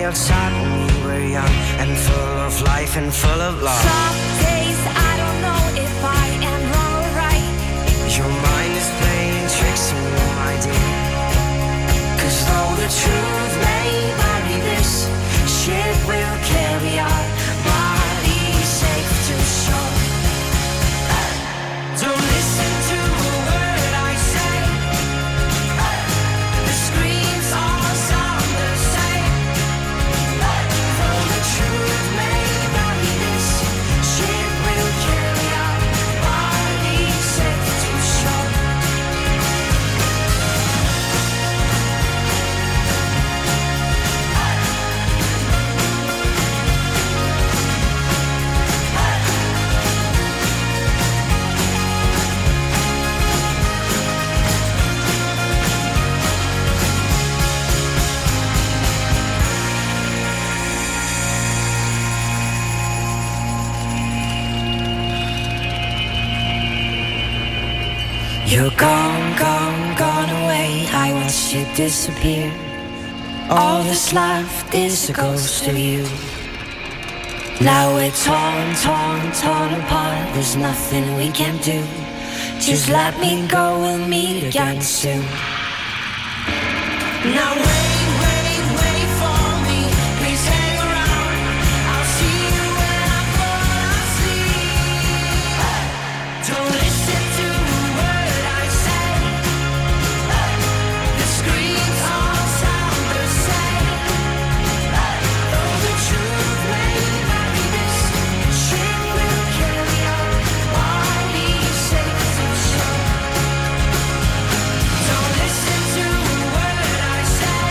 outside when we were young and full of life and full of love. Some days I don't know if I am wrong or right. Your mind is playing tricks on you, my dear. 'Cause though the truth may vary, this ship will carry our bodies safe to shore. Don't listen to a word I say. The screams all sound the same. Though the truth may vary, this ship will carry our bodies safe to shore. You're gone, gone, gone away. I watched you disappear. All that's left is a ghost of you. Now we're torn, torn, torn apart. There's nothing we can do. Just let me go, we'll meet again soon. Now wait, wait, wait for me. Please hang around. I'll see you when I fall asleep. Don't listen to a word I say. The screams all sound the same. Though the truth may vary, this ship will carry our bodies safe to shore. Don't listen to a word I say.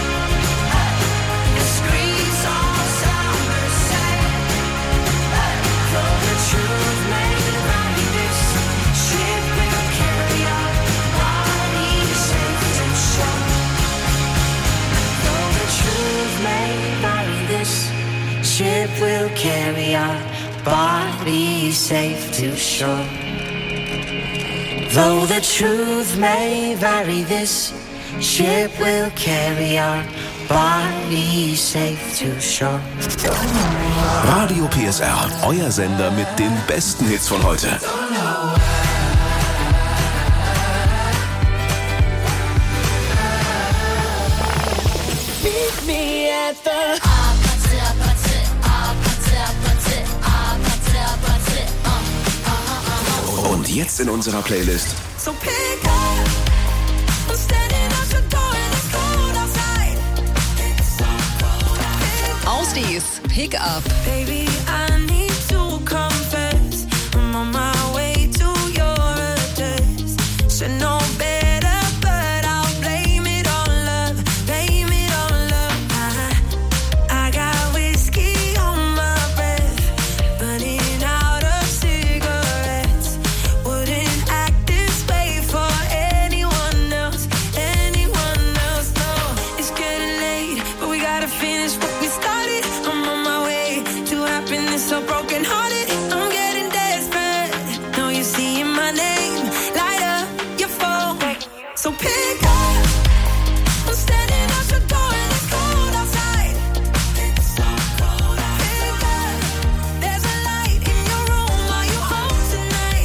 The screams all sound the same. Though the truth may vary, this ship will carry our bodies safe to shore. Though the truth may vary, this ship will carry our bodies safe to shore. Though the truth may vary, this ship will carry our bodies safe to shore. Radio PSR, euer Sender mit den besten Hits von heute. Meet me at the Und jetzt in unserer Playlist So pick up. I'm standing at your door and it's cold outside. Ausdies Pick Up. Baby, I need to confess. I'm on my way to your address. Should know better, but I'll blame it on love. Blame it on love. I got whiskey on my breath, burning out of cigarettes. Wouldn't act this way for anyone else. Anyone else, no. It's getting late, but we gotta finish what we started. I'm on my way to happiness, so broken hearted. I'm getting desperate. Know you seeing my name, light up your phone. So pick up. I'm standing at your door and it's cold outside. Pick up. There's a light in your room. Are you home tonight?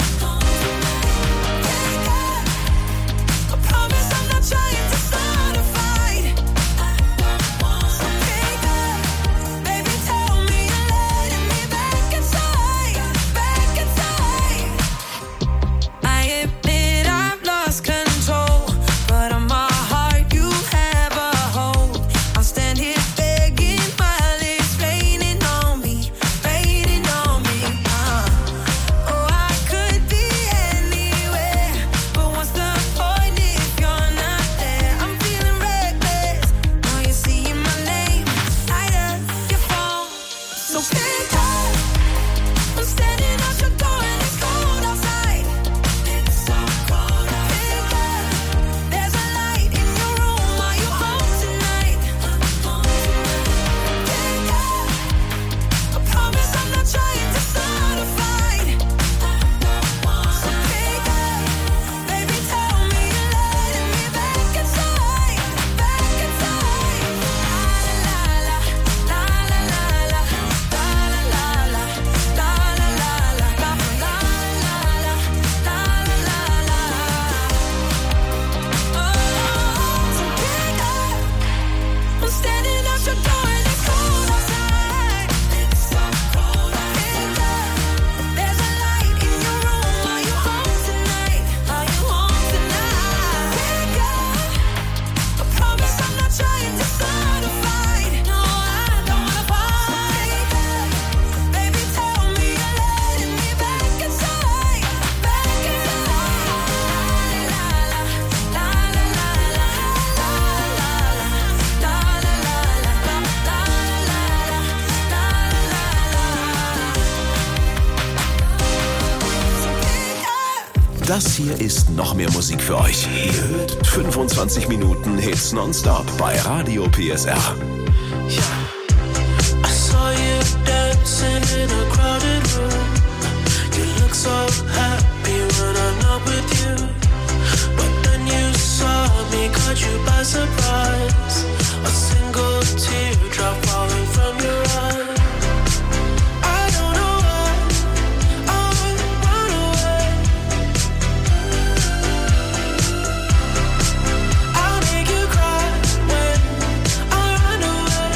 Pick up. I promise I'm not trying to start a fight. So pick up. Baby, tell me you're letting me back inside. Back inside. I admit I've lost control. Das hier ist noch mehr Musik für euch. Ihr hört 25 Minuten Hits nonstop bei Radio PSR. I saw you dancing in a crowded room. You look so happy when I'm not with you. But then you saw me, caught you by surprise. A single teardrop falling from your eye. I don't know why I run away. I'll make you cry when I run away.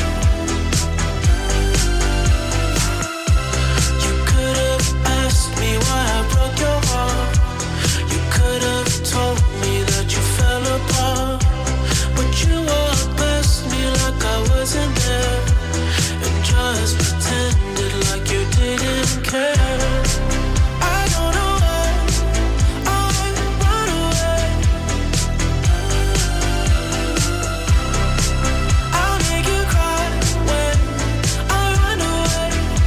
You could have asked me why I broke your heart. You could have told me that you fell apart. But you walked past me like I wasn't there, and just pretended like you didn't care. I don't know why I run away. I'll make you cry when I run away.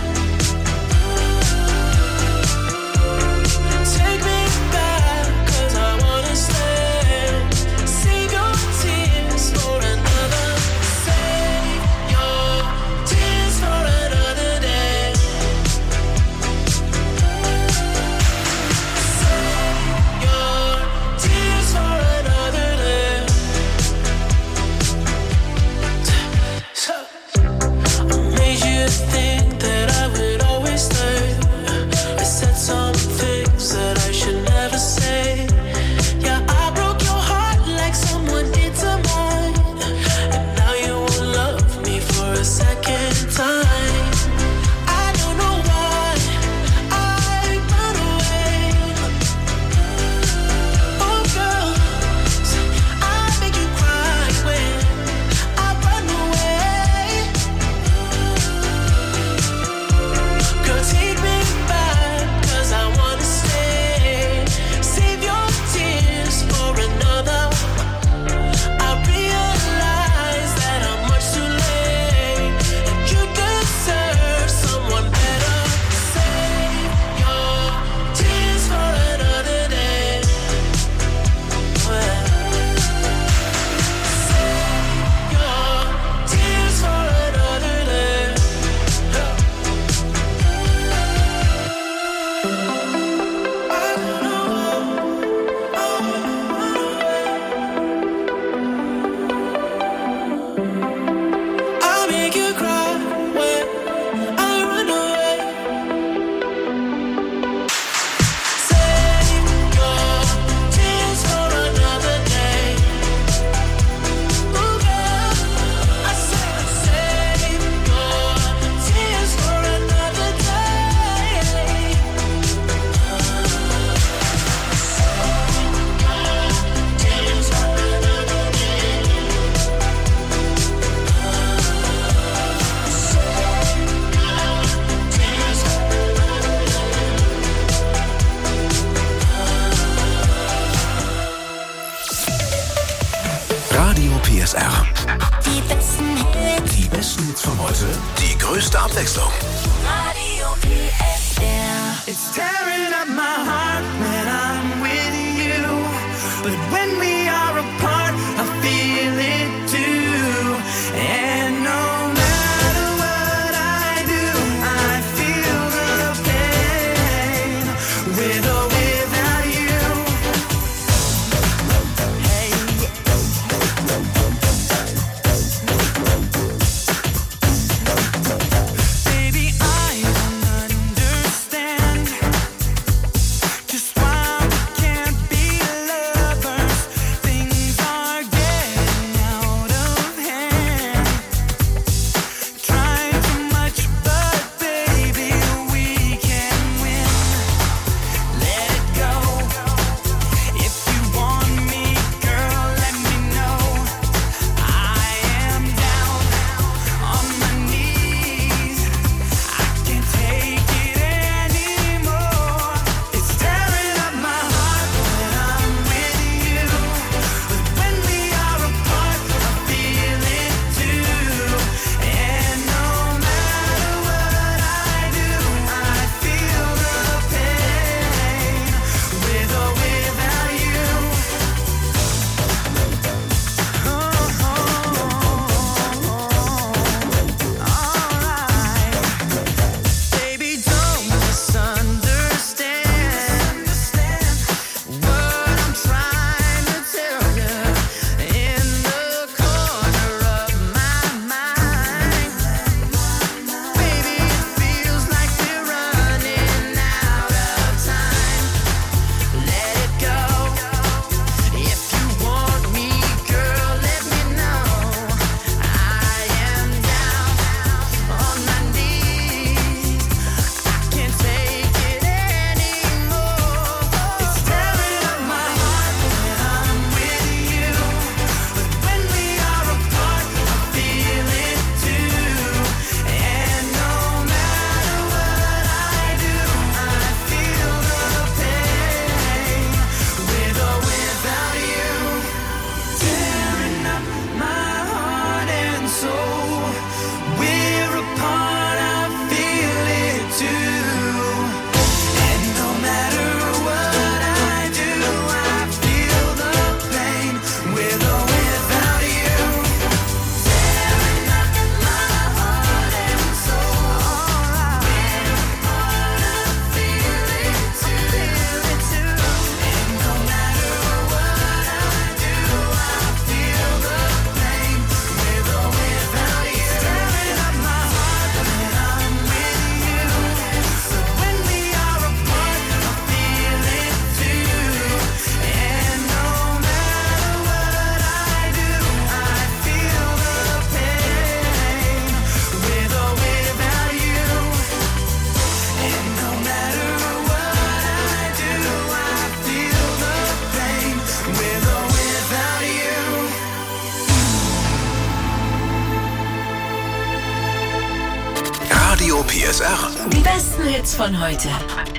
Take me back, 'cause I wanna stay. Save your tears for another. Save your tears for another day. Save your tears for another day. So I made you think that I would always stay. I said some things that I should never say. Yeah, I broke your heart like someone did to mine. And now you won't love me for a second time. I don't know why I run away. Oh girl, I make you cry when I run away. Girl, take me back, 'cause I wanna stay. Save your tears for another. I realize that I'm much too late, and you deserve someone better. Save your tears for another day. Save your tears for another day. I don't know why I run away. I'll make you cry when I run away. Save your tears for another day. Ooh, girl, I said save your tears for another day. Tears for another day. Tears for Radio PSR. Die besten Hits. Die besten Hits von heute. Die größte Abwechslung. Radio PSR. It's tearing up my heart when I'm with you, but when we are apart, I feel it too. And no matter what I do, I feel the pain with or without you. Hey, baby, I don't understand just why we can't be lovers. Radio PSR. Die besten Hits von heute.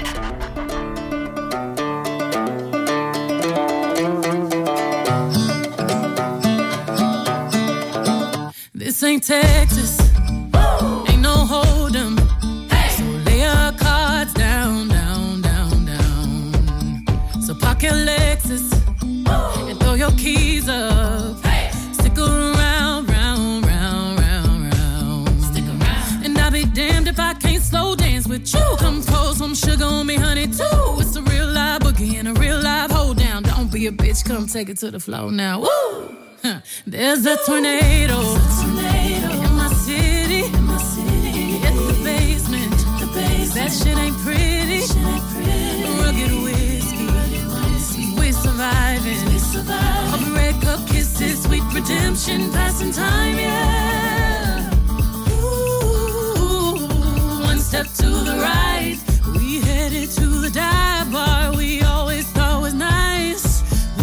This ain't Texas. Ain't no hold 'em. So lay your cards down, down, down, down. So park your Lexus and throw your keys up. Stick around, round, round, round, round. Stick around. And I'll be damned if I can't slow dance with you. Come pour some sugar on me, honey, too. It's a real live boogie and a real live hold down. Don't be a bitch, come take it to the floor now. Woo! There's a tornado in my city. Hit the basement. That shit ain't pretty. Rugged whiskey. We surviving. Of red cup kisses, sweet redemption, passing time, yeah. Ooh, one step to the right. We headed to the dive bar we always thought was nice.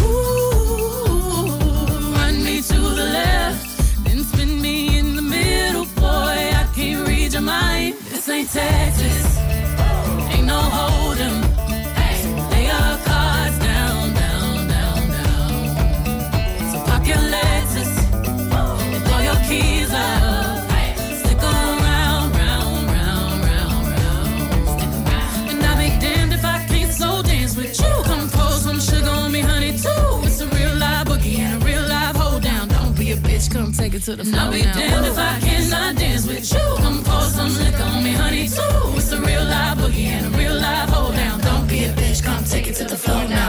To the left, then spin me in the middle, boy. I can't read your mind. This ain't Texas, ain't no hold 'em. Lay your cards down, down, down, down. So pop your Lexus and throw your keys up. Stick around, round, round, round, round. And I'll be damned if I can't slow dance with you. Come pour some sugar on me, honey, too. It's a real live boogie and a real live hold down. Don't be a bitch, come take it to the floor. I'll be damned if I cannot dance with you. Come pour some liquor on me, honey, too. It's a real live boogie and a real live hold down. Don't be a bitch, come take it to the floor now.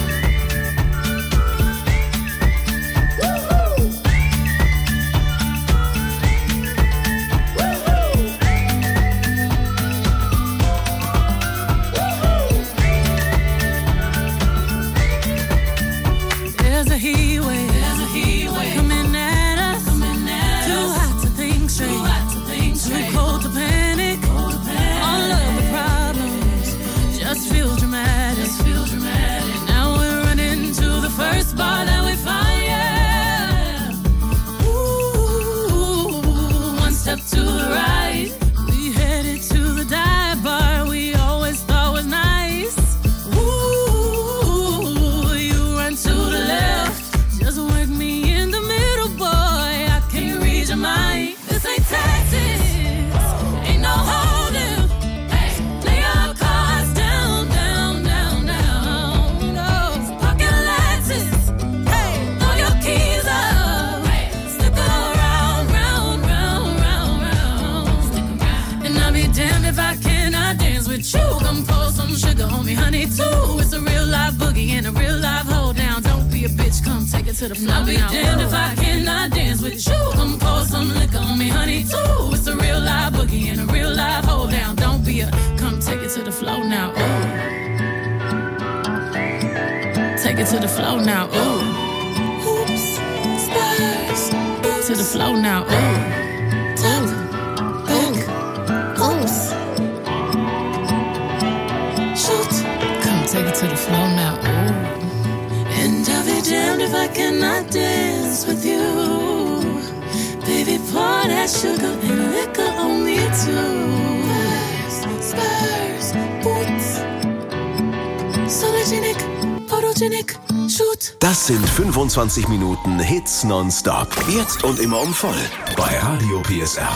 There's a heat wave. Coming at us. Too hot to think straight. Too cold to panic. All of the problems just feel dramatic. Now we're running to the first bar that we find, yeah. Ooh, one step to the right. We headed to the dive bar we always thought was nice. Ooh, you run to the left. Just work me in the middle, boy. I can't read your mind. This ain't Texas. Ain't no holding. Lay your cards down, down, down, down. No, pocket Lexus. Throw your keys up. Stick around, round, round, round, round. And I'll be damned if I cannot dance with you. Come pour some sugar on me, honey, too. It's a real live boogie and a real live hold down. Don't be a bitch, come take it to the floor. I'll be damned if I cannot dance with you. Come pour some liquor on me, honey, too. It's a real live boogie and a real live hold down. Don't be a, come take it to the floor now. Ooh. Take it to the floor now. Ooh. Hoops, spurs, to the floor now. Ooh. Tap, back, oops. Shoot, come take it to the floor now. Ooh. And I'll be damned if I cannot dance with you. Baby, pour that sugar and liquor on me too. Spurs, boots. Sologenic, photogenic, shoot. Das sind 25 Minuten Hits nonstop. Jetzt und immer um voll. Bei Radio PSR.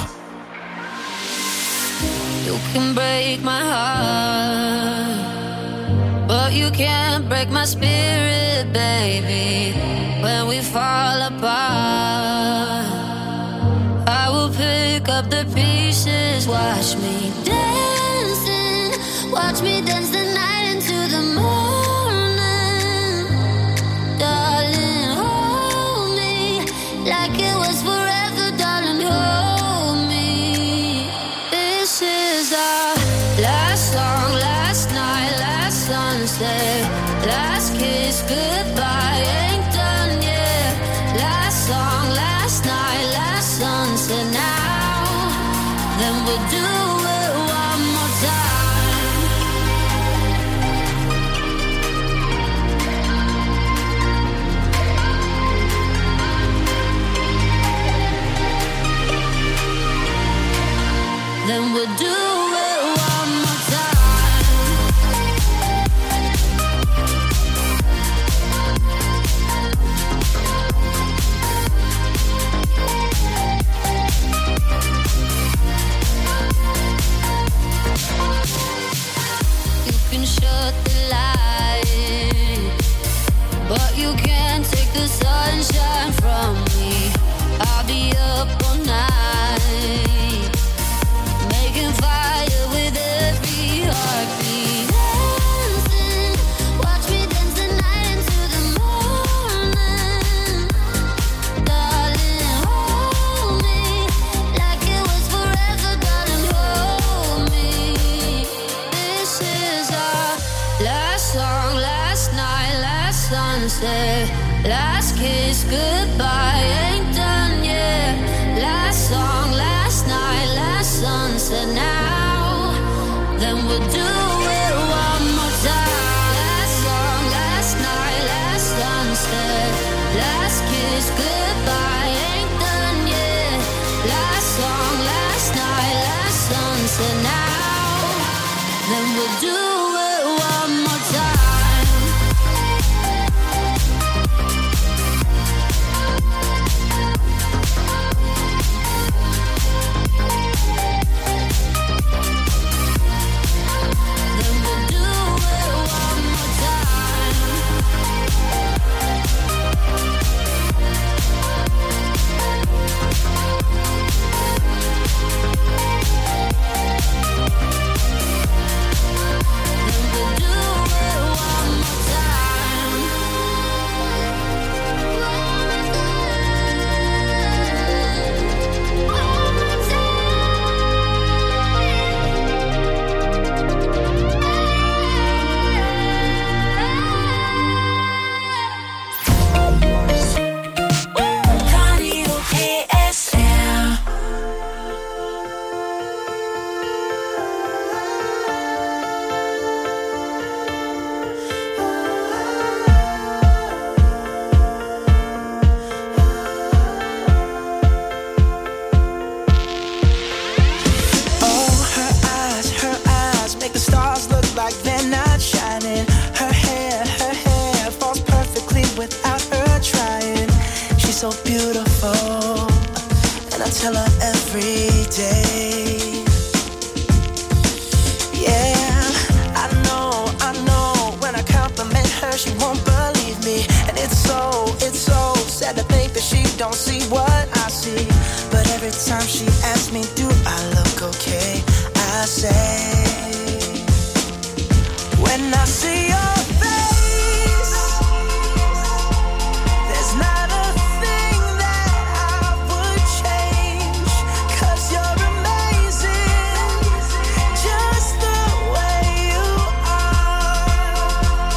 You can break my heart, but you can't break my spirit, baby. When we fall apart, I will pick up the pieces. Watch me dancing, watch me dance the night into the morning. Darling, hold me like it was forever, darling, hold me. This is our last song, last night, last sunset, last kiss, goodbye, ain't done yet. Last song, last night, last sunset, now then we'll do it one more time. but you can't take the sunshine from me. I'll be up all night, making fire with every heartbeat. Dancing, watch me dance the night into the morning. Darling, hold me like it was forever. Darling, hold me. This is our last song, last night, last sunset, last kiss, goodbye, ain't done yet. Last song, last night, last sunset. Now, then we'll do it one more time. Last song, last night, last sunset, last kiss, goodbye, ain't done yet. Last song, last night, last sunset. Now, then we'll do it one more time. Then we'll do it one more time. Then we'll do it one more time. Radio KSR. Oh, her eyes make the stars look like they're not shining. Her hair falls perfectly without her trying. She's so beautiful, and I tell her every day. Yeah, I know, when I compliment her, she won't believe me. And it's so sad to think that she don't see what I see. But every time she asks me, do I look okay? I say, when I see your face, there's not a thing that I would change. 'Cause you're amazing, just the way you are.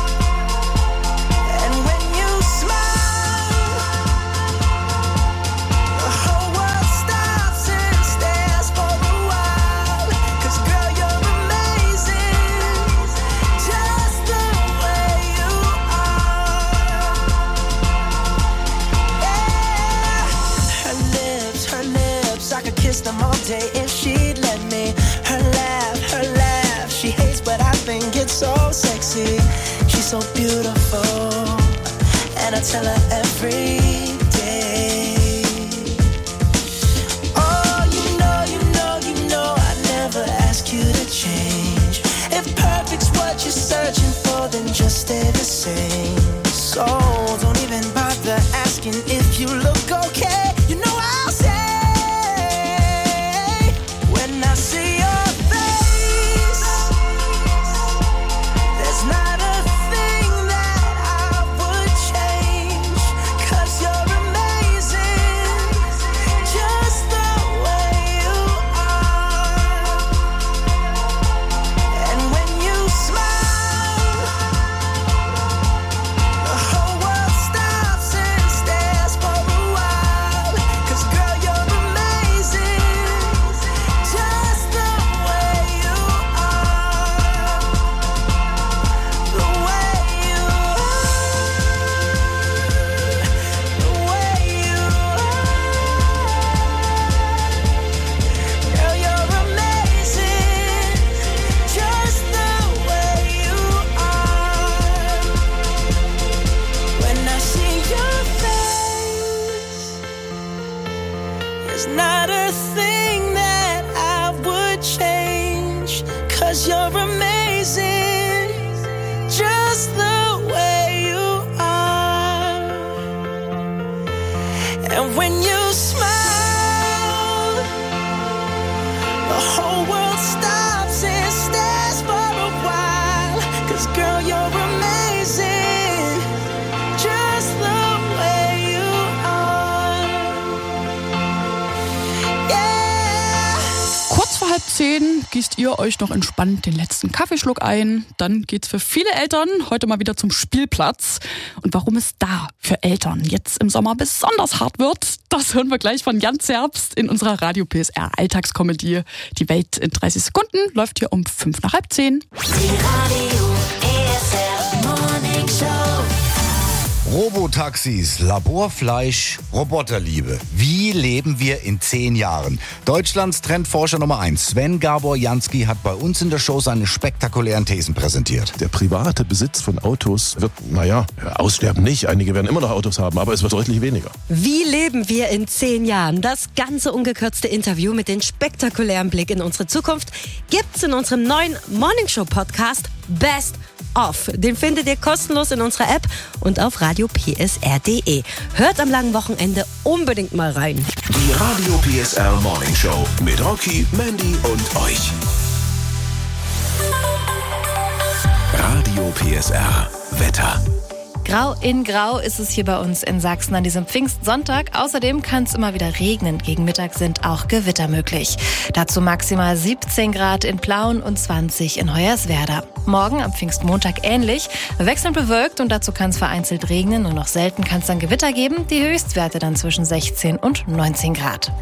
And when you smile, the whole world stops and stares for a while. 'Cause girl, you're amazing, just the way you are. Yeah. Her lips, I could kiss them all day if she'd let me. Her laugh, she hates but I think it's so sexy. She's so beautiful, and I tell her every day. Oh, you know, I never ask you to change. If perfect's what you're searching for, then just stay the same. So don't even bother asking if you look okay. You know I'll say, when I see your face, there's not a thing that I would change. 'Cause you're amazing, just the way you are. And when you smile, the whole world stops and stares for a while. 'Cause girl, you're amazing, just the way you are. The way you are. The way you are. Girl, you're amazing, just the way you are. When I see your face, there's not a thing that I would change. 'Cause you're amazing, just the way you are. And when you smile, the whole world stops and stares for a while. 'Cause girl, you're amazing, just the way you are. Yeah. Kurz vor 9:30 gießt ihr euch noch entspannt den letzten Kaffeeschluck ein. Dann geht's für viele Eltern heute mal wieder zum Spielplatz. Und warum es da für Eltern jetzt im Sommer besonders hart wird, das hören wir gleich von Jan Zerbst in unserer Radio PSR Alltagskomödie. Die Welt in 30 Sekunden läuft hier um 9:05. Die Radio PSR Morning Show. Robotaxis, Laborfleisch, Roboterliebe. Wie leben wir in 10 Jahren? Deutschlands Trendforscher Nummer 1, Sven Gabor Jansky, hat bei uns in der Show seine spektakulären Thesen präsentiert. Der private Besitz von Autos wird, aussterben nicht. Einige werden immer noch Autos haben, aber es wird deutlich weniger. Wie leben wir in 10 Jahren? Das ganze ungekürzte Interview mit dem spektakulären Blick in unsere Zukunft gibt's in unserem neuen Morningshow-Podcast Best of. Den findet ihr kostenlos in unserer App und auf radiopsr.de. Hört am langen Wochenende unbedingt mal rein. Die Radio PSR Morning Show mit Rocky, Mandy und euch. Radio PSR Wetter. Grau in Grau ist es hier bei uns in Sachsen an diesem Pfingstsonntag. Außerdem kann es immer wieder regnen. Gegen Mittag sind auch Gewitter möglich. Dazu maximal 17 Grad in Plauen und 20 in Hoyerswerda. Morgen am Pfingstmontag ähnlich. Wechselnd bewölkt und dazu kann es vereinzelt regnen. Nur noch selten kann es dann Gewitter geben. Die Höchstwerte dann zwischen 16 und 19 Grad.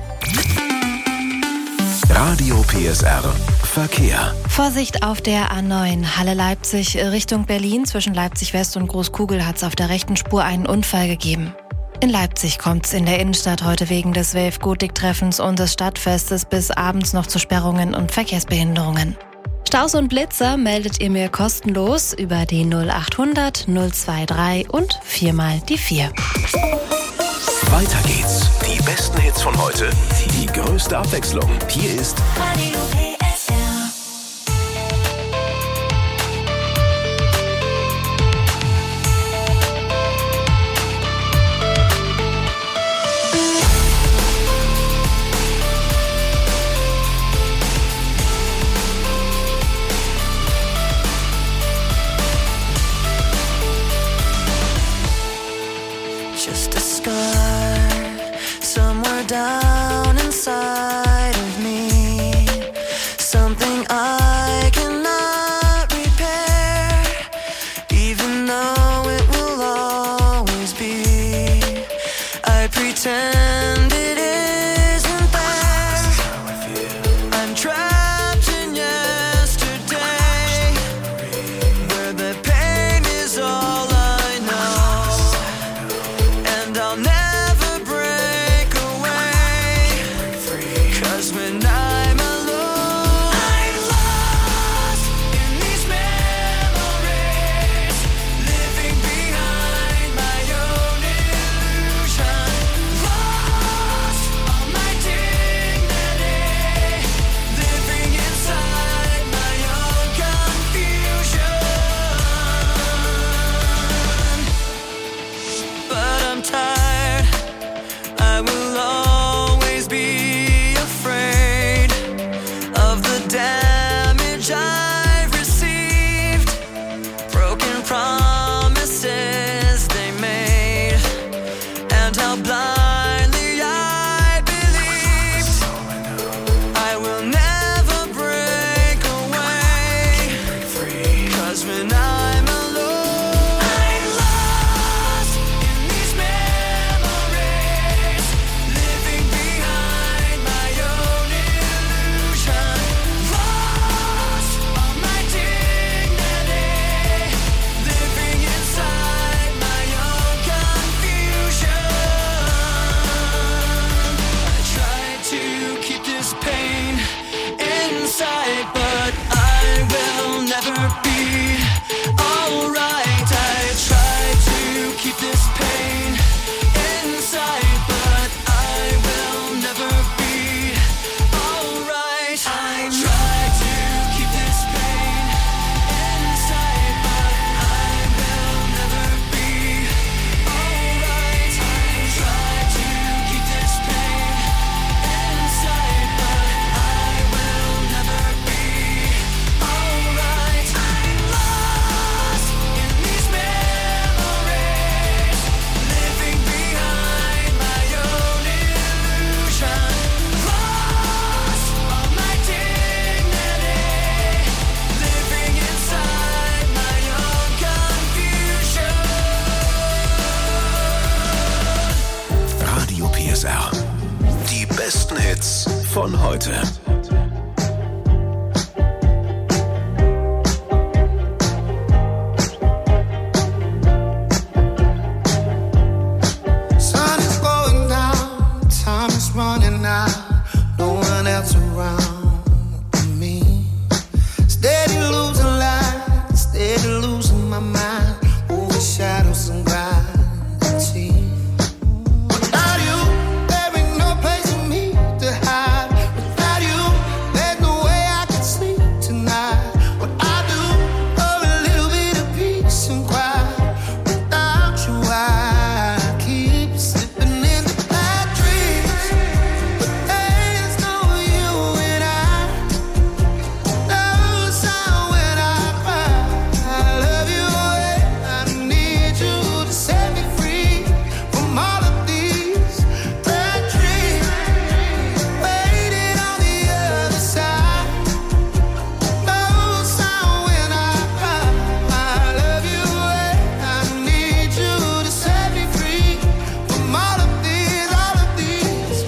Radio PSR Verkehr. Vorsicht auf der A9 Halle-Leipzig Richtung Berlin. Zwischen Leipzig West und Großkugel hat es auf der rechten Spur einen Unfall gegeben. In Leipzig kommt es in der Innenstadt heute wegen des Wave-Gotik-Treffens und des Stadtfestes bis abends noch zu Sperrungen und Verkehrsbehinderungen. Staus und Blitzer meldet ihr mir kostenlos über die 0800 023 und 4 die 4. Weiter geht's. Die besten Hits von heute, die größte Abwechslung. Hier ist Radio PSR. Just a scar somewhere down inside of me. Something I cannot repair, even though it will always be. I pretend it isn't there. I'm trapped in yesterday, where the pain is all I know. And I'll never break away, 'cause when I'm alone, I'm lost in these memories, living behind my own illusion, lost von heute. Sun is going down, time is running out, no one else around me. Steady losing light, steady losing my mind, over shadows and gravity. Without you, there ain't no place for me to hide. Without you, there's no way I can sleep tonight. What I do for a little bit of peace and quiet. Without you, I keep slipping into bad dreams. But there's no you and I. No sound when I cry. I love you and I need you to set me free from all of these bad dreams. Waiting on the other side. No sound when I cry. I love you and I need you to set me free from all of these bad dreams.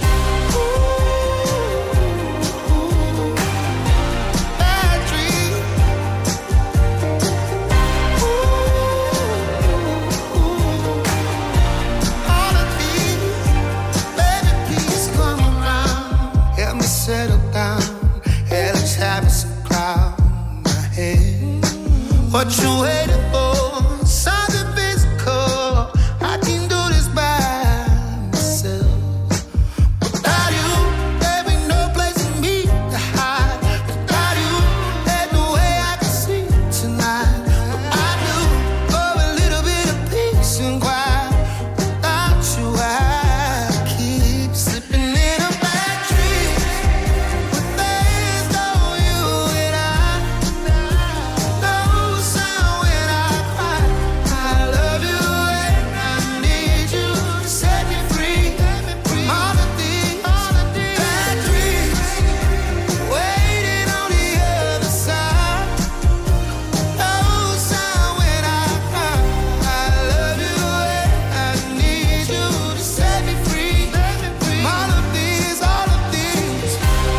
All of these, baby, please come around. Help me settle down. Hell is having some cloud in my head. What you waiting for? Something physical. I can do this by myself. Without you, there ain't no place for me to hide. Without you, there's no way I can sleep tonight. What I do for a little bit of peace and quiet. Without you, I keep slipping into bad dreams. But there's no you and I. No sound when I cry. I love you and I need you to set me free from all of these bad dreams. Waiting on the other side. No sound when I cry. I love you and I need you to set me free from all of these bad dreams.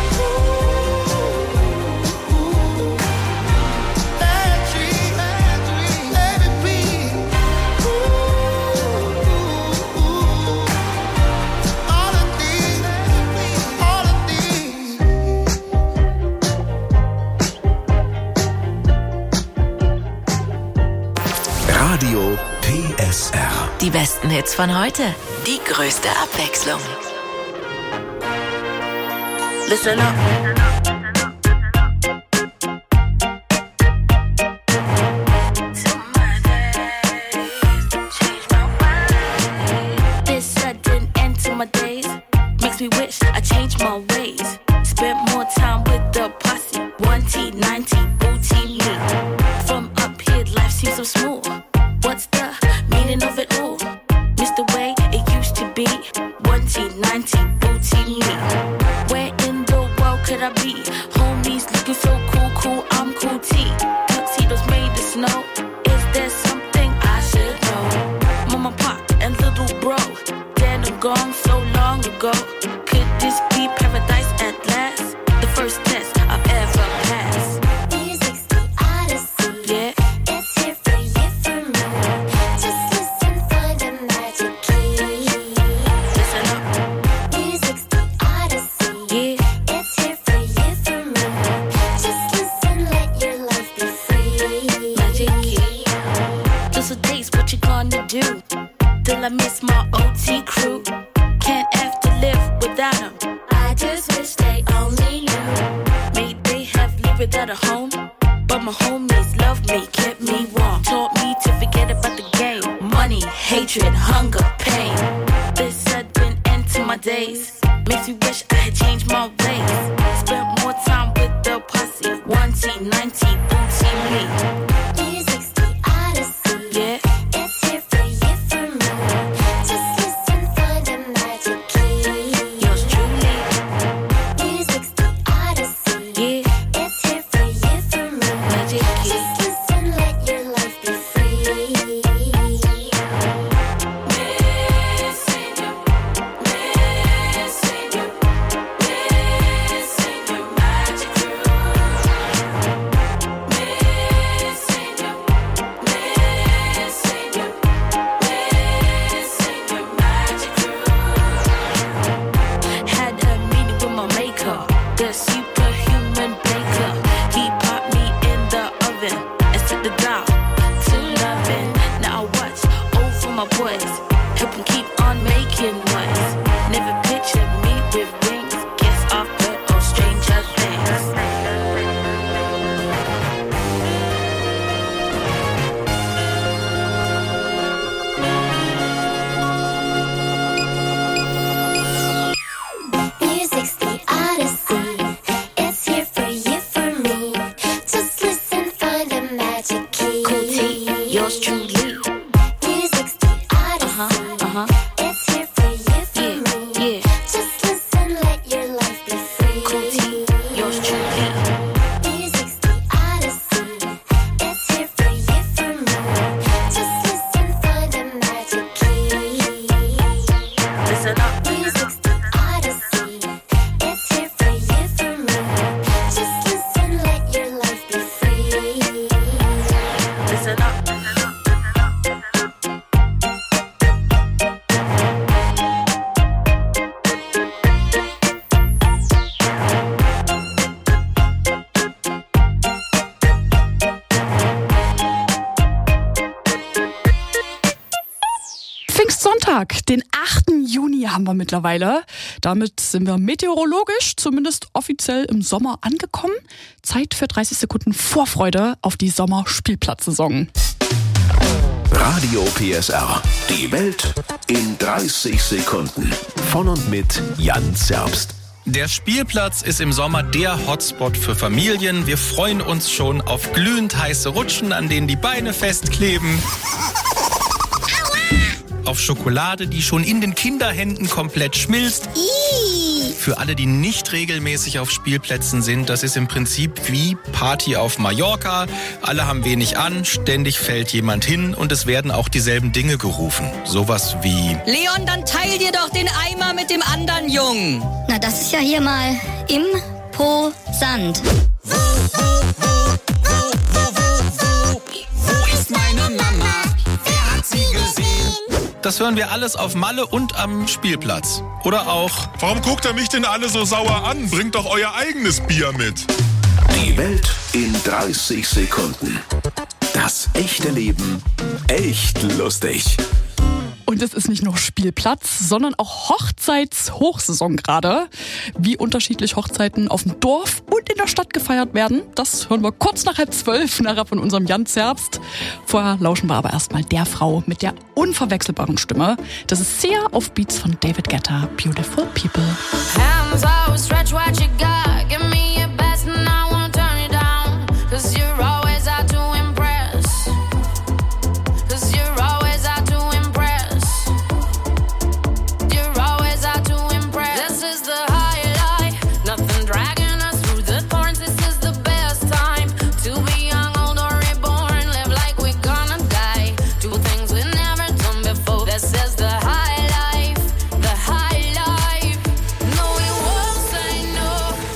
Baby, please. All of these. Radio PSR. Die besten Hits von heute. Die größte Abwechslung. Listen up. This sudden end to my days makes me wish I changed my ways. Spent more time with the posse. 1T, 90, booty me. From up here, life seems so smooth. What's the meaning of it all? Miss the way it used to be. 1T, 90, booty me. Where in the world could I be? Homies looking so cool, I'm cool T. Tuxedos made of snow. Is there something I should know? Mama, pop, and little bro, dead and gone so long ago. Could this be paradise at last? The first test I've ever passed. Music's the odyssey. Yeah. It's here for you, for me. Just listen for the magic key. Listen up. Music's the odyssey. Yeah. It's here for you, for me. Just listen, let your life be free. Magic key. Just a taste, what you gonna do? Till I miss my OT crew. Can't have to live without them. I just wish they only knew. May they have lived without a home, but my homies loved me, kept me warm, taught me to forget about the game. Money, hatred, hunger, pain. This sudden end to my days makes me wish I had changed my ways. Spent more time with the posse. 1T, 90, booty me. Music's the odyssey. Yeah. It's here for you, for me. Just listen for the magic key. Yours truly. Music's the odyssey. Yeah. It's here for you, for me. Magic key. Just listen, let your life be free. Missing you, missing you, help him keep on making noise. Never pictured me with rings, guess I've heard of stranger things. Music's the Odyssey. It's here for you, for me. Just listen, find a magic key. Cool T, yours truly. Music's the Odyssey. It's here for you, for me. Just listen, let your life be free. Cool T, yours truly. Music's the Odyssey. It's here for you, for me. Just listen, find a magic key. Listen up. Music's the Odyssey. It's here for you, for me. Just listen, let your life be free. Listen up. Pfingstsonntag, den 8. Juni haben wir mittlerweile. Damit sind wir meteorologisch zumindest offiziell im Sommer angekommen. Zeit für 30 Sekunden Vorfreude auf die Sommerspielplatzsaison. Radio PSR. Die Welt in 30 Sekunden. Von und mit Jan Zerbst. Der Spielplatz ist im Sommer der Hotspot für Familien. Wir freuen uns schon auf glühend heiße Rutschen, an denen die Beine festkleben. Auf Schokolade, die schon in den Kinderhänden komplett schmilzt. Für alle, die nicht regelmäßig auf Spielplätzen sind, das ist im Prinzip wie Party auf Mallorca. Alle haben wenig an, ständig fällt jemand hin und es werden auch dieselben Dinge gerufen. Sowas wie: Leon, dann teil dir doch den Eimer mit dem anderen Jungen. Na, das ist ja hier mal imposant. Wo ist meine Mama? Wer hat sie gesehen? Das hören wir alles auf Malle und am Spielplatz. Oder auch: Warum guckt ihr mich denn alle so sauer an? Bringt doch euer eigenes Bier mit. Die Welt in 30 Sekunden. Das echte Leben echt lustig. Und es ist nicht nur Spielplatz, sondern auch Hochzeitshochsaison gerade. Wie unterschiedlich Hochzeiten auf dem Dorf und in der Stadt gefeiert werden, das hören wir kurz nach 11:30 nachher von unserem Jan Zerbst. Vorher lauschen wir aber erstmal der Frau mit der unverwechselbaren Stimme. Das ist Sia auf Beats von David Guetta, Beautiful People. Hands out, stretch what you got. Give me your best and I won't turn you down. 'Cause you're always out to impress. 'Cause you're always out to impress. You're always out to impress. This is the highlight. Nothing dragging us through the thorns. This is the best time to be young, old or reborn. Live like we're gonna die. Do things we never done before. This is the high life. The high life. No, we won't say no.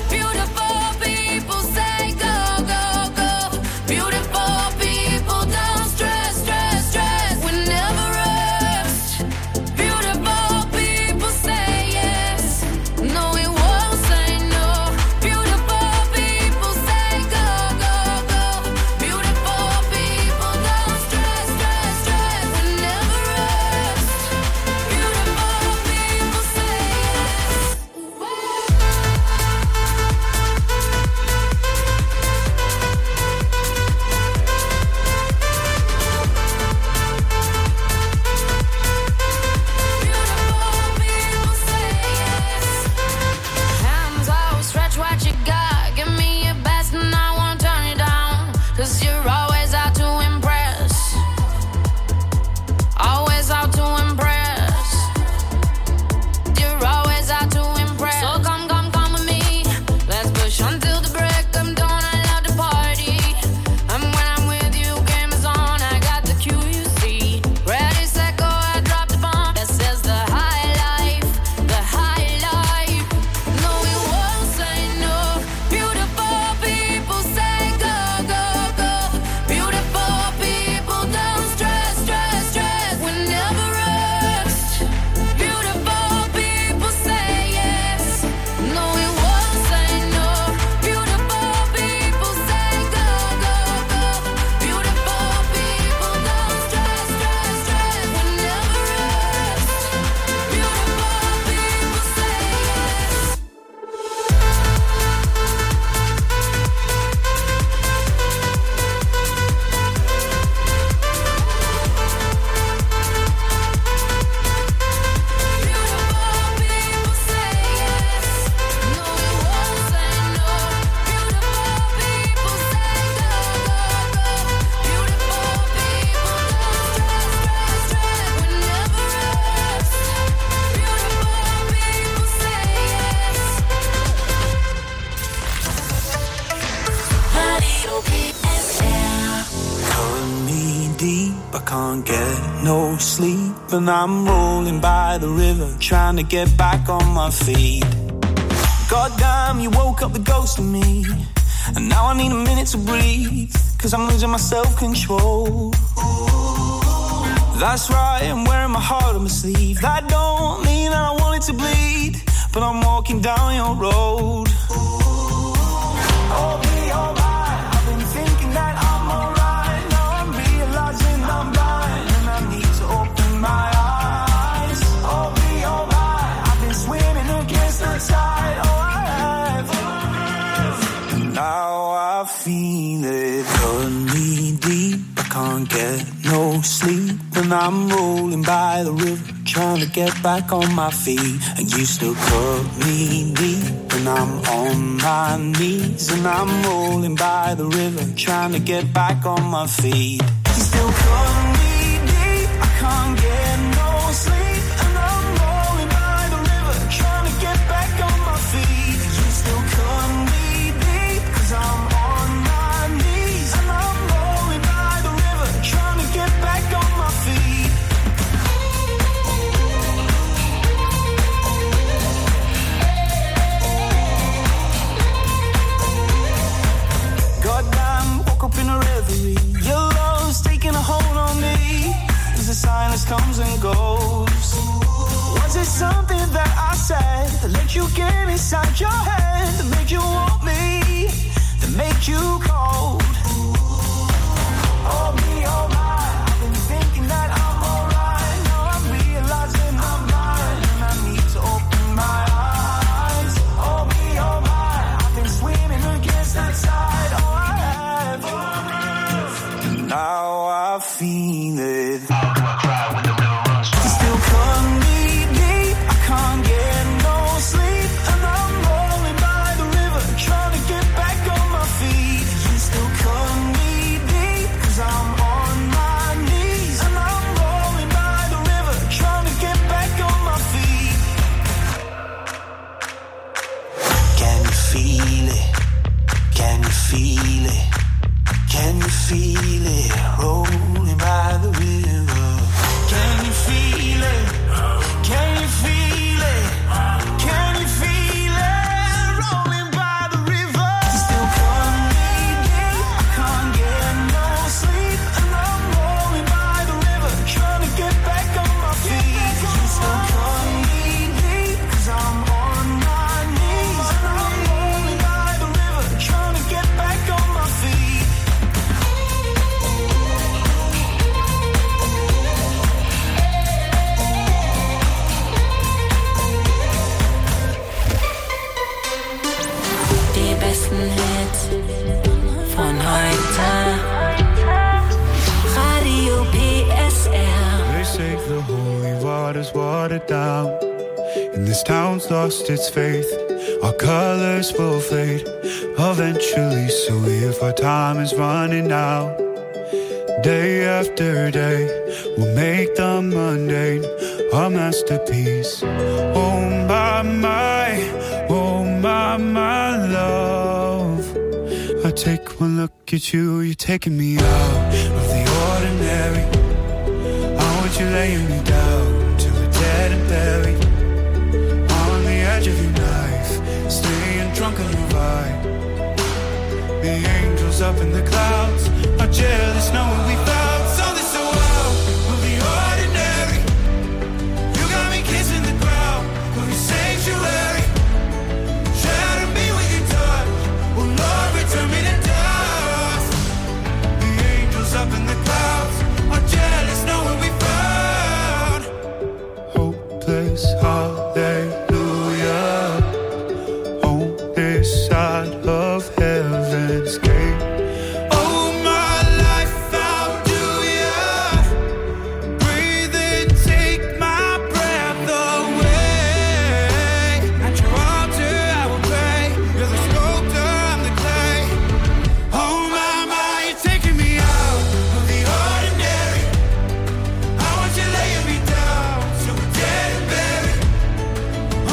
no sleep, and I'm rolling by the river, trying to get back on my feet. Goddamn, you woke up the ghost of me, and now I need a minute to breathe, 'cause I'm losing my self-control. That's right, I'm wearing my heart on my sleeve. That don't mean that I want it to bleed, but I'm walking down your road. Oh, be alright, I've been thinking that I'm alright. Now I'm realizing I'm blind, and I need to open my eyes. Oh, be alright, I've been swimming against the tide. Oh, I have. And now I feel it, run me deep. I can't get no sleep, and I'm rolling by the river, trying to get back on my feet. And you still cut me deep, and I'm on my knees, and I'm rolling by the river, trying to get back on my feet. You still cut me deep, I can't get no sleep, and I'm rolling by the river, trying to get back on my feet. You still cut me deep, 'cause I'm on my knees, and I'm rolling by the river, trying to get back on my feet. Goddamn, woke up in a reverie. Your love's taking a hold on me as the silence comes and goes. Was it something that I said that let you get inside your head, that made you want me, that made you cold? Oh, be alright, I've been thinking that I'm alright. Now I'm realizing I'm blind, and I need to open my eyes. Oh, be alright, I've been swimming against the tide. Oh, I have. Now I feel it. You still cut me deep, I can't get no sleep, and I'm rolling by the river, trying to get back on my feet. You still cut me deep, 'cause I'm on my knees, and I'm rolling by the river, trying to get back on my feet. Can you feel it? Can you feel it? Can you feel it? Rolling by the river. Can you feel it? Can you feel it? Can you feel it? Rolling by the river. You still cut me deep, I can't get no sleep, and I'm rolling by the river, trying to get back on my feet. You still cut me deep, 'cause I'm on my knees, and I'm rolling by the river, trying to get back on my feet. Die besten Hits von heute. Radio PSR. They say the holy water's watered down, and this town's lost its faith. Our colors will fade eventually, so if our time is running out, day after day, we'll make the mundane our masterpiece. Oh my love, I take one look at you, you're taking me out of the ordinary. I want you laying me down till we're dead and buried, on the edge of your knife, staying drunk on your vibe. The angels up in the clouds are jealous knowing we found something so wild of the ordinary. You got me kissing the ground of your sanctuary. Shatter me with your touch, oh Lord, return me to dust. The angels up in the clouds are jealous knowing we found hopeless hallelujah on this side of heaven's gate. Oh my life, how do ya breathe and take my breath away? At your altar I will pray. You're the sculptor, I'm the clay. Oh my, you're taking me out of the ordinary. I want you laying me down so we're dead and buried,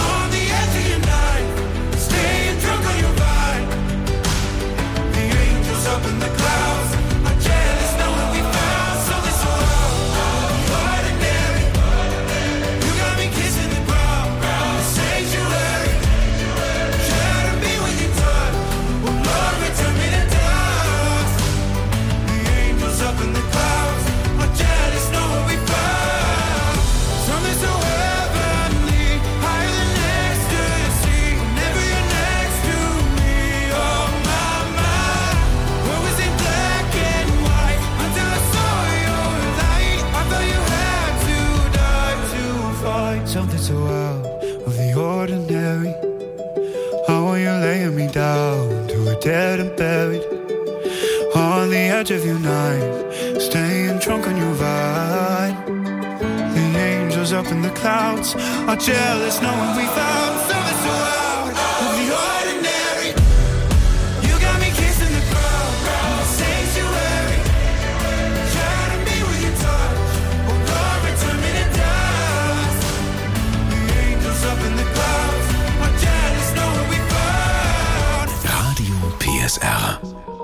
like something so out of the ordinary. How are you laying me down to a dead and buried on the edge of your night, staying drunk on your vine. The angels up in the clouds are jealous knowing we found something so out of the ordinary. You got me kissing the ground, the sanctuary. Shadow me with your touch, oh Lord, return me to dust. The angels up in the clouds are jealous knowing we found. Radio PSR.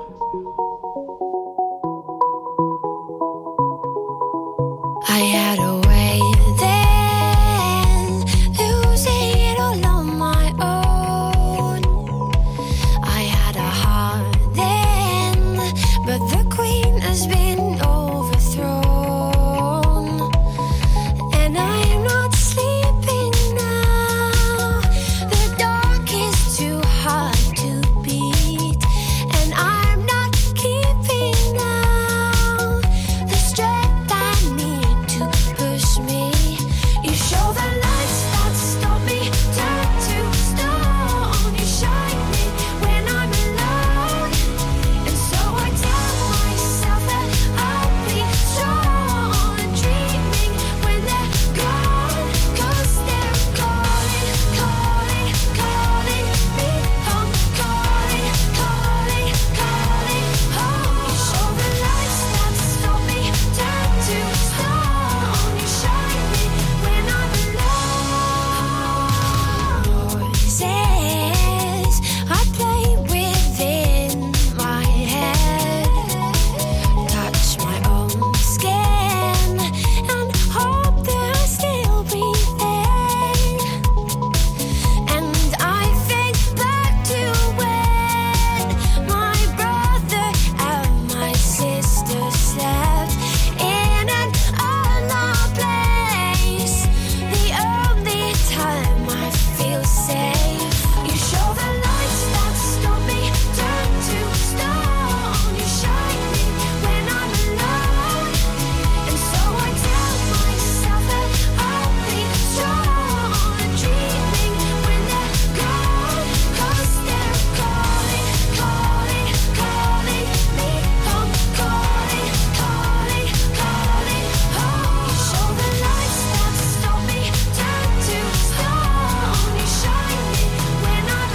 I had a way then, losing it all on my own. I had a heart then, but the queen has been overthrown. And I'm not sleeping now. The dark is too hard to beat, and I'm not keeping now the strength I need to push me. You show the lights that stop me, turn to stone. You shine me when I'm alone, and so I tell myself that I'll be strong. Dreaming when they're gone, 'cause they're calling, calling, calling me home, calling, calling, calling home. You show the lights that stop me, turn to stone. You shine me when I'm alone. Voices I play within my head, touch my own skin and hope that I still breathing. And I think back to when my brother and my sister slept in an unloved place. The only time I feel safe. You show the lights that stop me, turn to stone. You shine me when I'm alone, and so I tell myself that I'll be strong. Dreaming when they're gone, 'cause they're calling, calling, calling me home, calling, calling, calling home. You show the lights that stop me, turn to stone. You shine me when I'm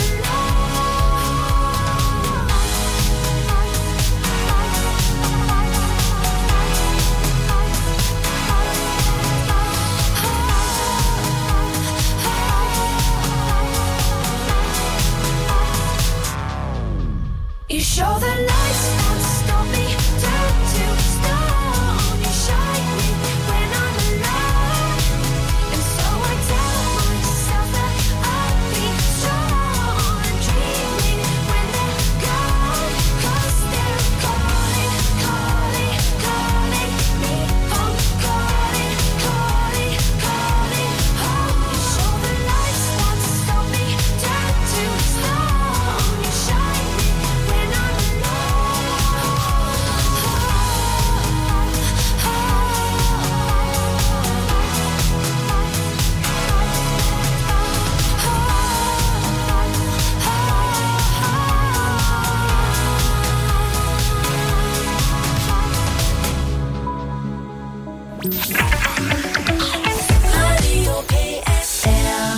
You show the lights that stop me, turn to stone. You shine me when I'm alone, and so I tell myself that I'll be strong. Dreaming when they're gone, 'cause they're calling, calling, calling me home, calling, calling, calling home. You show the lights that stop me, turn to stone. You shine me when I'm Radio PSR.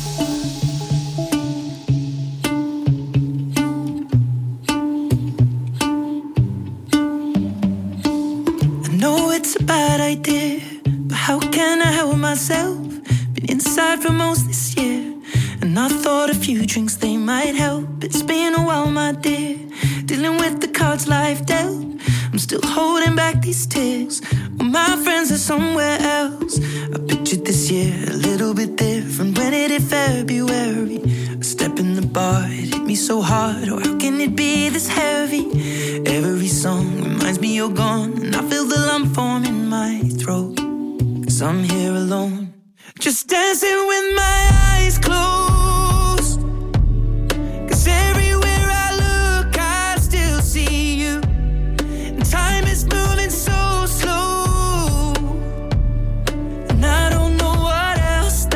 I know it's a bad idea, but how can I help myself? Been inside for most this year, and I thought a few drinks they might help. It's been a while, my dear, dealing with the cards life dealt. I'm still holding back these tears, well, my friends are somewhere else. I pictured this year a little bit different when it hit February. A step in the bar, it hit me so hard, oh how can it be this heavy? Every song reminds me you're gone, and I feel the lump form in my throat, 'cause I'm here alone, just dancing with my eyes closed. 'Cause everywhere I look I still see you, and time is moving so slow, and I don't know what else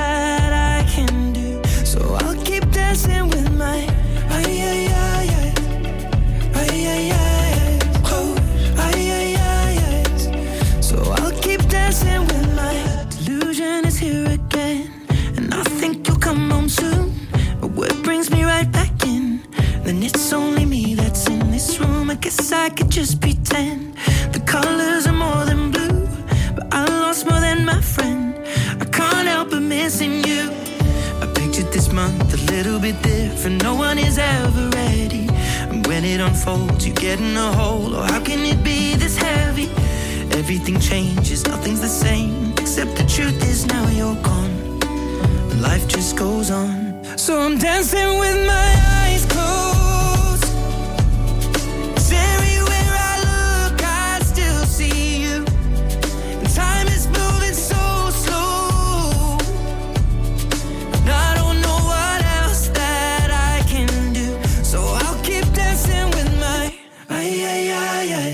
month a little bit different. No one is ever ready. And when it unfolds, you get in a hole. Oh, how can it be this heavy? Everything changes, nothing's the same. Except the truth is now you're gone. And life just goes on. So I'm dancing with my eyes closed. 'Cause everywhere I look, I still see you. And time is moving so slow. And I don't know what else that I can do. So I'll keep dancing with my eyes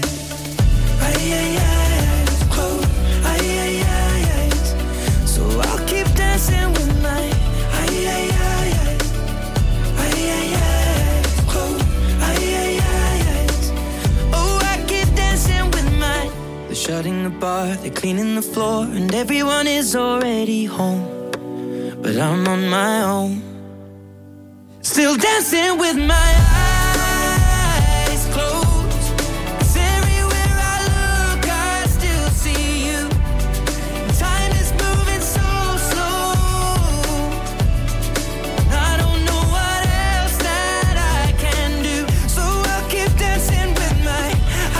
closed. So I'll keep dancing with my shutting the bar, they're cleaning the floor, and everyone is already home. But I'm on my own, still dancing with my eyes closed. 'Cause everywhere I look, I still see you. Time is moving so slow. I don't know what else that I can do. So I'll keep dancing with my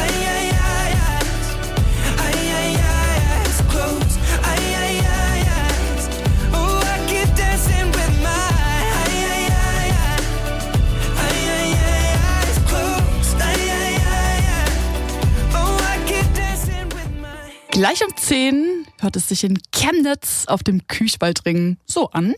Gleich um 10 hört es sich in Chemnitz auf dem Küchwaldring so an.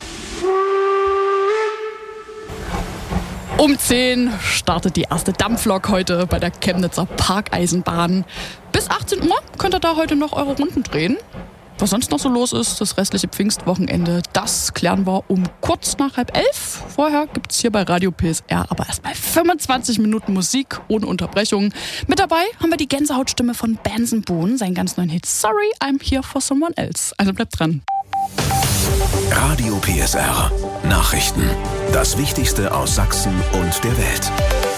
Um 10 startet die erste Dampflok heute bei der Chemnitzer Parkeisenbahn. Bis 18 Uhr könnt ihr da heute noch eure Runden drehen. Was sonst noch so los ist, das restliche Pfingstwochenende, das klären wir um kurz nach 10:30. Vorher gibt's hier bei Radio PSR aber erstmal 25 Minuten Musik ohne Unterbrechung. Mit dabei haben wir die Gänsehautstimme von Benson Boone, seinen ganz neuen Hit Sorry, I'm Here for Someone Else. Also bleibt dran. Radio PSR. Nachrichten. Das Wichtigste aus Sachsen und der Welt.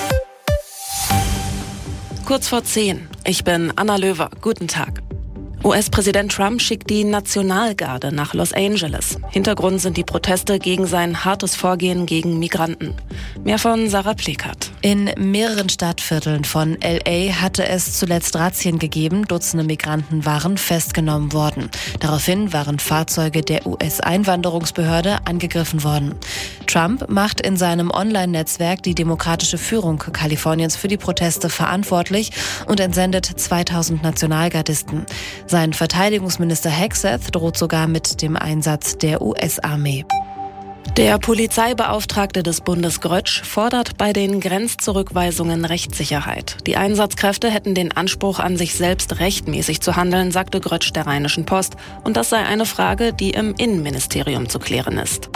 Kurz vor 10. Ich bin Anna Löwer. Guten Tag. US-Präsident Trump schickt die Nationalgarde nach Los Angeles. Hintergrund sind die Proteste gegen sein hartes Vorgehen gegen Migranten. Mehr von Sarah Plekert. In mehreren Stadtvierteln von L.A. hatte es zuletzt Razzien gegeben. Dutzende Migranten waren festgenommen worden. Daraufhin waren Fahrzeuge der US-Einwanderungsbehörde angegriffen worden. Trump macht in seinem Online-Netzwerk die demokratische Führung Kaliforniens für die Proteste verantwortlich und entsendet 2000 Nationalgardisten. Sein Verteidigungsminister Hegseth droht sogar mit dem Einsatz der US-Armee. Der Polizeibeauftragte des Bundes Grötsch fordert bei den Grenzzurückweisungen Rechtssicherheit. Die Einsatzkräfte hätten den Anspruch an sich selbst rechtmäßig zu handeln, sagte Grötsch der Rheinischen Post. Und das sei eine Frage, die im Innenministerium zu klären ist.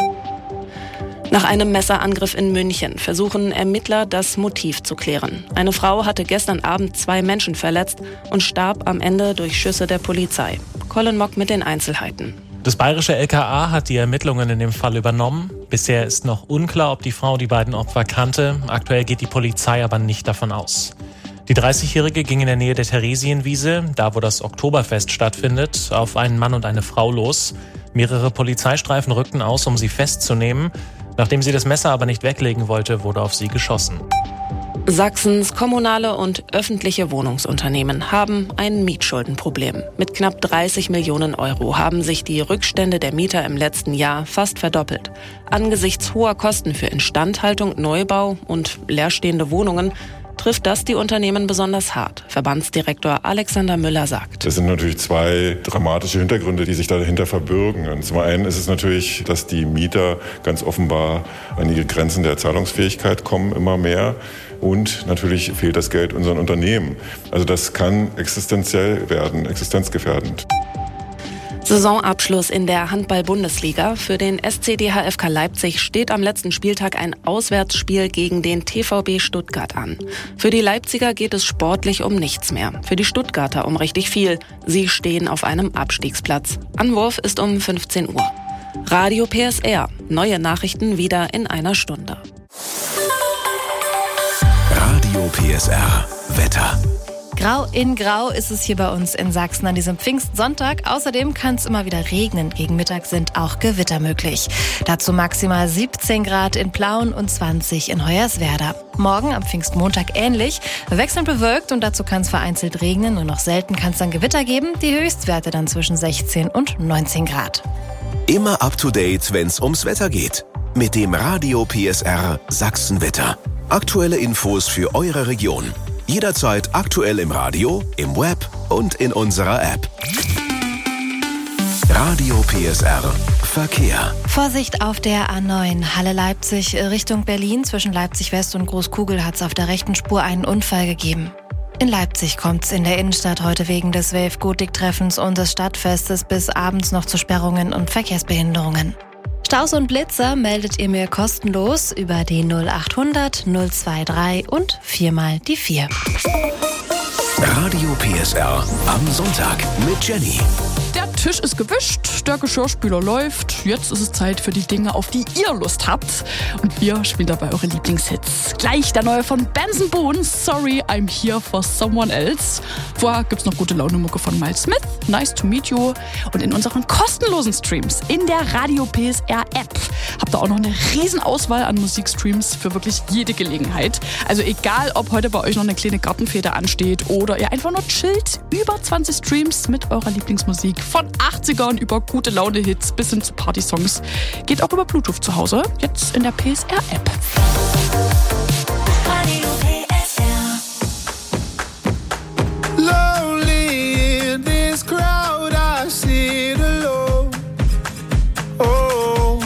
Nach einem Messerangriff in München versuchen Ermittler, das Motiv zu klären. Eine Frau hatte gestern Abend 2 Menschen verletzt und starb am Ende durch Schüsse der Polizei. Colin Mock mit den Einzelheiten. Das bayerische LKA hat die Ermittlungen in dem Fall übernommen. Bisher ist noch unklar, ob die Frau die beiden Opfer kannte. Aktuell geht die Polizei aber nicht davon aus. Die 30-Jährige ging in der Nähe der Theresienwiese, da wo das Oktoberfest stattfindet, auf einen Mann und eine Frau los. Mehrere Polizeistreifen rückten aus, um sie festzunehmen. Nachdem sie das Messer aber nicht weglegen wollte, wurde auf sie geschossen. Sachsens kommunale und öffentliche Wohnungsunternehmen haben ein Mietschuldenproblem. Mit knapp 30 Millionen Euro haben sich die Rückstände der Mieter im letzten Jahr fast verdoppelt. Angesichts hoher Kosten für Instandhaltung, Neubau und leerstehende Wohnungen trifft das die Unternehmen besonders hart. Verbandsdirektor Alexander Müller sagt: Das sind natürlich 2 dramatische Hintergründe, die sich dahinter verbirgen. Und zum einen ist es natürlich, dass die Mieter ganz offenbar an ihre Grenzen der Zahlungsfähigkeit kommen, immer mehr. Und natürlich fehlt das Geld unseren Unternehmen. Also das kann existenziell werden, existenzgefährdend. Saisonabschluss in der Handball-Bundesliga. Für den SC DHFK Leipzig steht am letzten Spieltag ein Auswärtsspiel gegen den TVB Stuttgart an. Für die Leipziger geht es sportlich um nichts mehr. Für die Stuttgarter um richtig viel. Sie stehen auf einem Abstiegsplatz. Anwurf ist um 15 Uhr. Radio PSR. Neue Nachrichten wieder in einer Stunde. Radio PSR. Wetter. Grau in Grau ist es hier bei uns in Sachsen an diesem Pfingstsonntag. Außerdem kann es immer wieder regnen. Gegen Mittag sind auch Gewitter möglich. Dazu maximal 17 Grad in Plauen und 20 in Hoyerswerda. Morgen am Pfingstmontag ähnlich, wechselnd bewölkt und dazu kann es vereinzelt regnen. Nur noch selten kann es dann Gewitter geben. Die Höchstwerte dann zwischen 16 und 19 Grad. Immer up to date, wenn's ums Wetter geht. Mit dem Radio PSR Sachsenwetter. Aktuelle Infos für eure Region. Jederzeit aktuell im Radio, im Web und in unserer App. Radio PSR Verkehr. Vorsicht auf der A9 Halle-Leipzig Richtung Berlin. Zwischen Leipzig-West und Großkugel hat es auf der rechten Spur einen Unfall gegeben. In Leipzig kommt es in der Innenstadt heute wegen des Wave Gotik-Treffens und des Stadtfestes bis abends noch zu Sperrungen und Verkehrsbehinderungen. Staus und Blitzer meldet ihr mir kostenlos über die 0800 023 und 4 die 4. Radio PSR am Sonntag mit Jenny. Der Tisch ist gewischt, der Geschirrspüler läuft. Jetzt ist es Zeit für die Dinge, auf die ihr Lust habt. Und wir spielen dabei eure Lieblingshits. Gleich der neue von Benson Boone, Sorry, I'm Here for Someone Else. Vorher gibt's noch gute Laune-Mucke von Miles Smith, Nice to Meet You. Und in unseren kostenlosen Streams in der Radio PSR App habt ihr auch noch eine riesen Auswahl an Musikstreams für wirklich jede Gelegenheit. Also egal, ob heute bei euch noch eine kleine Gartenfete ansteht oder ihr einfach nur chillt, über 20 Streams mit eurer Lieblingsmusik. Von 80ern über gute Laune-Hits bis hin zu Party-Songs. Geht auch über Bluetooth zu Hause, jetzt in der PSR-App. Lonely in this crowd, I sit alone. Oh,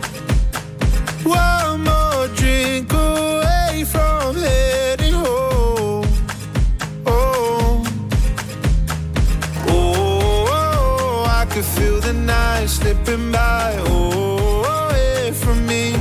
one more drink away from heading home. Oh, oh, I could feel the night slipping by. Oh, away from me.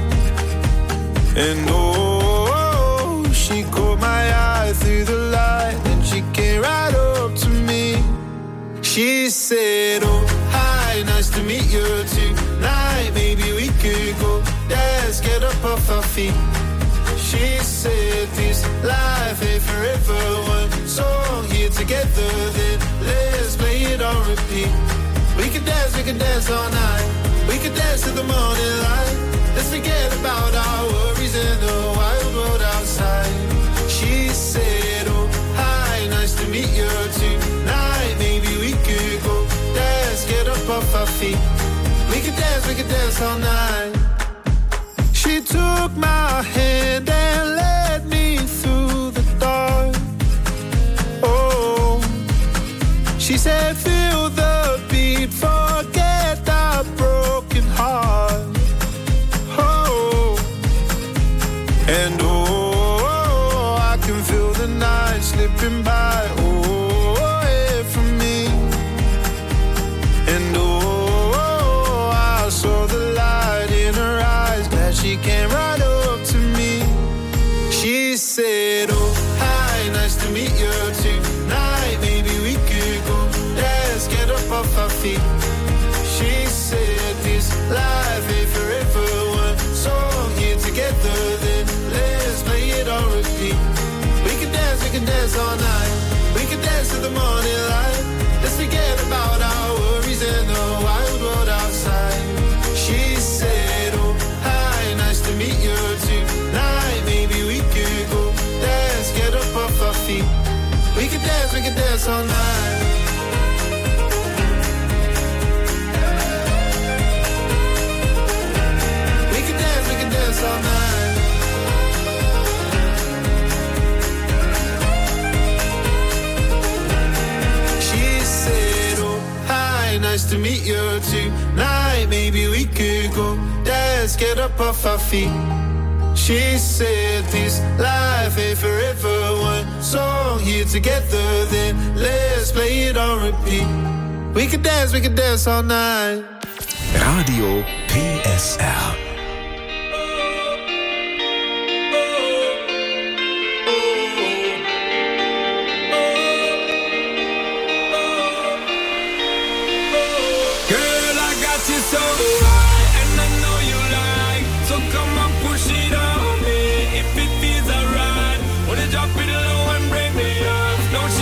And oh, she caught my eye through the light, and she came right up to me. She said, oh, hi, nice to meet you tonight. Maybe we could go dance, get up off our feet. She said, this life ain't forever. One song here together, then let's play it on repeat. We could dance all night. We could dance to the morning light. Let's forget about our worries in the wild world outside. She said, oh, hi, nice to meet you tonight. Maybe we could go dance, get up off our feet. We could dance all night. She took my hand and led me through the dark. Oh, she said, feel the beat, forget our broken heart. Oh, and oh, I can feel the night slipping by. Oh, away from me. And oh, I saw the light in her eyes. Glad she came right up to me. She said, oh, hi, nice to meet you tonight. Maybe we could go dance, get up off our feet. She said, this life ain't forever. One song here together, then let's play it on repeat. We can dance all night. We can dance to the morning light. Let's forget about our worries in the wild world outside. She said, oh, hi, nice to meet you tonight. Maybe we could go dance, get up off our feet. We can dance all night. We can dance all night. She said, oh, hi, nice to meet you tonight. Maybe we could go dance, get up off our feet. She said, this life ain't forever. One song here together, then let's play it on repeat. We can dance all night. Radio PSR. Girl, I got you so high, and I know you like. So come on, push it on me if it feels alright. Wanna drop it low and bring me up. No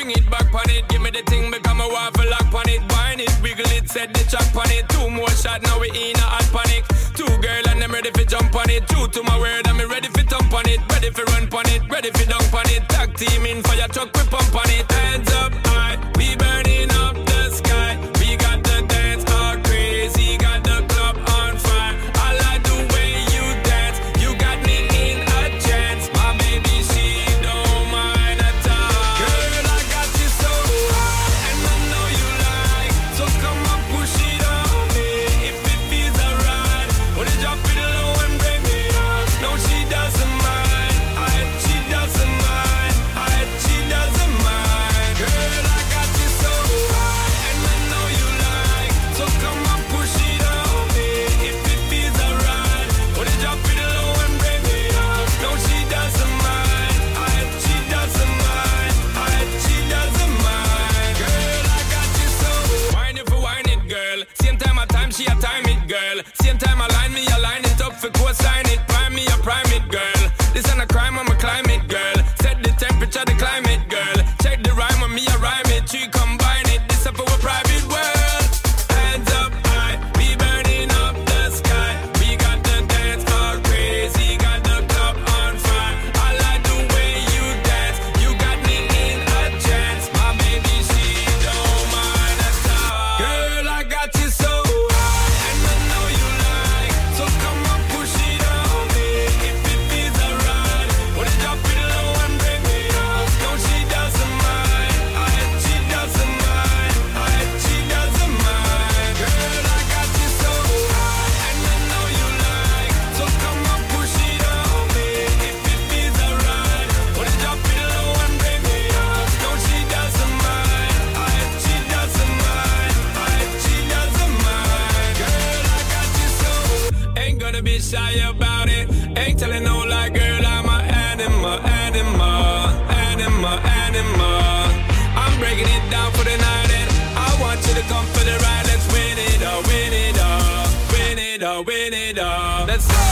bring it back on it. Give me the thing, become a waffle lock on it. Wine it, wiggle it, set the track on it. 2 more shots, now we in a hot panic. 2 girl and them ready for jump on it. True to my word, I'm ready for thump on it. Ready for run on it, ready for dunk on it. Tag team in fire truck, we pump on it. Hands up high, we burning up the sky. We got the dance all crazy, got the club on fire. I like the way you dance, you got me in a trance. My baby, she don't mind at all. Girl, I got you so high, and I know you like. So come on, push it on me, if it feels alright. Wanna drop it low and bring me up. No, she doesn't mind, she doesn't mind, she doesn't mind. Girl, I got you so high, and I know you like. So come on, push it on me, if it feels alright. Wanna drop it low and bring me up. No, she doesn't mind, she doesn't mind, she doesn't mind. Girl, I got you so. Wine it for wine it, girl. Same time I time, she a time it, girl. Same time I line me, I line it up for co-sign it. Prime me, I prime it, girl. This ain't a crime, I'm a climate, girl. Set the temperature, the climate, girl. Check the rhyme on me, I rhyme it. Three combine it, this up for a private world. Hands up high, we burning up the sky. We got the dance all crazy, got the club on fire. I like the way you dance, you got me in a trance. My baby, she don't mind at all. Girl, I got you so high, and I know you like. So come on, push it on me, if it feels alright. Wanna drop it low and bring me up. No, she doesn't mind, she doesn't mind, she doesn't mind. Girl, I got you so high, and I know you like. So come on, push it on me, if it feels alright. Wanna drop it low and bring me up. No, she doesn't mind, she doesn't mind, she doesn't mind. Girl, I got you so. Ain't gonna be shy about it. Ain't telling no lie, girl, I'm a animal, animal, animal, animal. I'm breaking it down for the night, and I want you to come for the ride. Let's win it all, win it all, win it all, win it all. Let's go.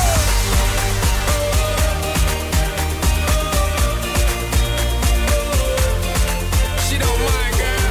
She don't mind, girl.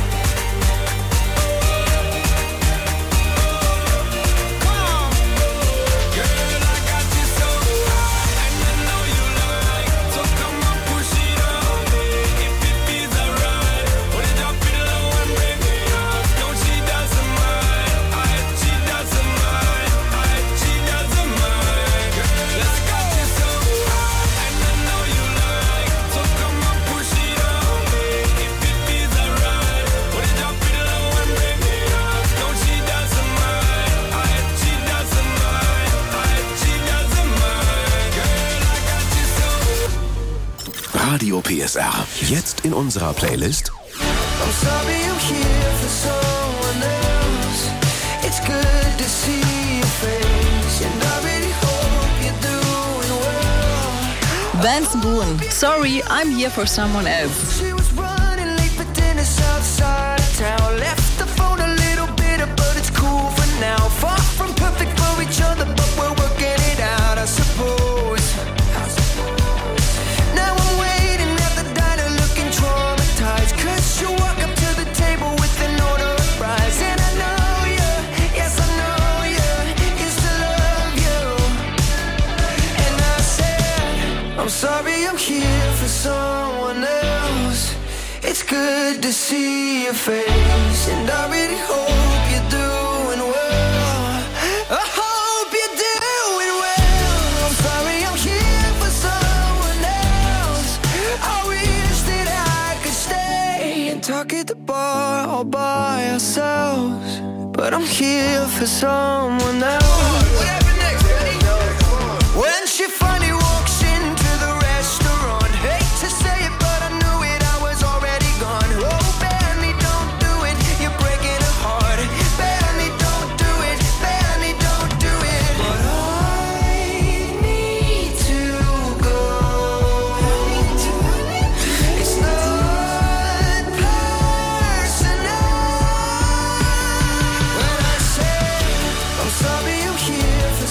Come on. Girl, I got you so high, and I know you like. So come on, push it on me, if it feels alright. Wanna drop it low and bring me up. No, she doesn't mind, she doesn't mind, she doesn't mind. Girl, I got you so high, and I know you like. So come on, push it on me, if it feels alright. Wanna drop it low and bring me up. No, she doesn't mind, she doesn't mind, she doesn't mind. Girl, I got you so. Radio PSR. Jetzt in unserer Playlist I'm sorry I'm here for someone else. It's good to see your face, and I really hope you're doing well. Vance Boone. Sorry, I'm here for someone else. She was running late for dinner outside of town. Left the phone a little bitter, but it's cool for now. Far from perfect for each other, but we're working it out, I suppose. Now I'm waiting at the diner looking traumatized, 'cause you walk up to the table with an order of fries. And I know you, yes I know you, used to love you. And I said, I'm sorry I'm here for someone else. It's good to see your face, and I really hope you're doing well. I hope you're doing well. I'm sorry I'm here for someone else. I wish that I could stay and talk at the bar all by ourselves, but I'm here for someone else. What happened next? When she finally walks into the restaurant, hate to say it, but I knew it, I was already gone. Oh, Benny, don't do it, you're breaking her heart. Benny, don't do it, Benny, don't do it. But I need to go. It's not personal. When I say I'm sorry I'm here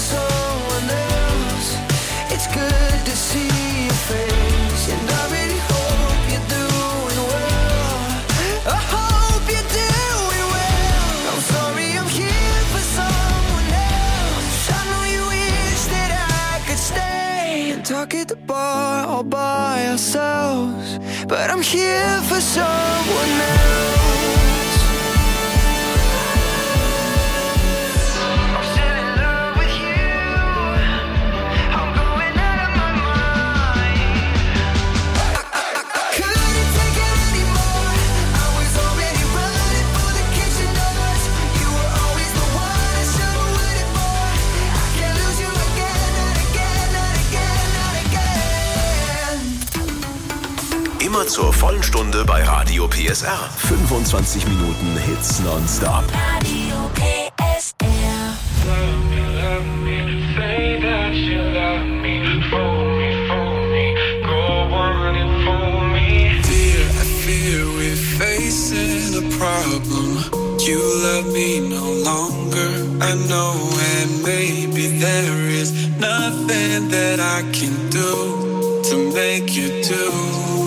ourselves, but I'm here for someone else. I'm still in love with you. I'm going out of my mind. I couldn't take it anymore. I was already running for the kitchen doors. You were always the one I should have waited for. I can't lose you again, not again, not again, not again. Immer zur vollen Stunde bei Radio PSR. 25 Minuten Hits nonstop. Radio PSR. Love me, say that you love me. Fool me, go on and fool me. Dear, I fear we're facing a problem. You love me no longer, I know, and maybe there is nothing that I can do to make you do